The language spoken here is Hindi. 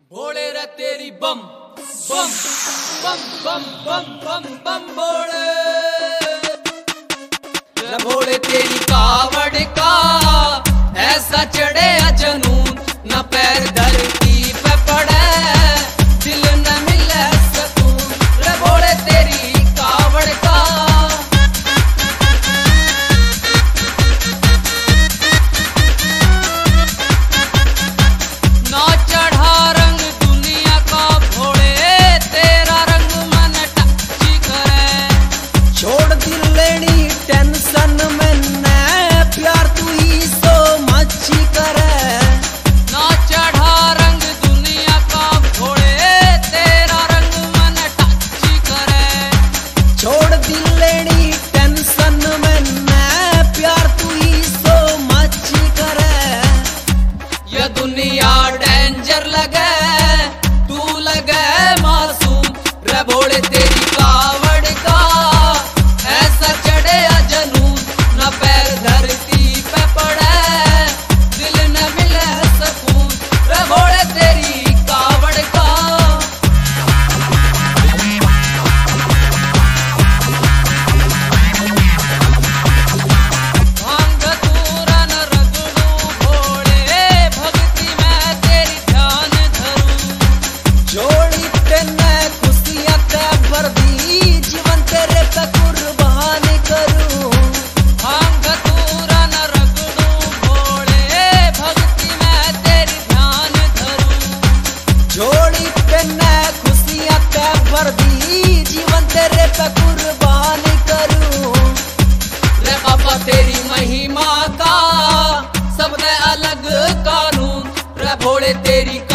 भोले रे तेरी बम बम बम बम बम बम बम भोले रे भोले तेरी कावड़ का ऐसा चढ़े जनून न पैर धरती पे पड़े दिल न मिले सकून रे भोले तेरी कावड़ का ना चढ़ा रंग दुनिया का भोले तेरा रंग मन टची करे छोड़ दिल लेनी टेंशन में न प्यार तू ही सो मच्छी करे ना चढ़ा रंग दुनिया का भोले तेरा रंग मन टची करे छोड़ दिल लेनी टेंशन में न प्यार तू ही सो मच्छी करे ये दुनिया डेंजर लगे तू लगे मासूम रे भोले तेरी कावड़ का ऐसा चढ़े जनून न पैर धरती पे पड़े दिल न मिले सकून रे भोले तेरी कावड़ का भांग धतूरा न रगड़ू भोले भक्ति में तेरी ध्यान धरूं जोड़ी तेने खुशियां ते भर दी जीवन तेरे पे कुर्बान करूं भांग धतूरा न रगड़ू भोले भक्ति में तेरी ध्यान धरूं जोड़ी तेने खुशियां ते भर दी जीवन तेरे पे कुर्बान करूं रे बाबा तेरी महिमा का सबने अलग कानून रे भोले तेरी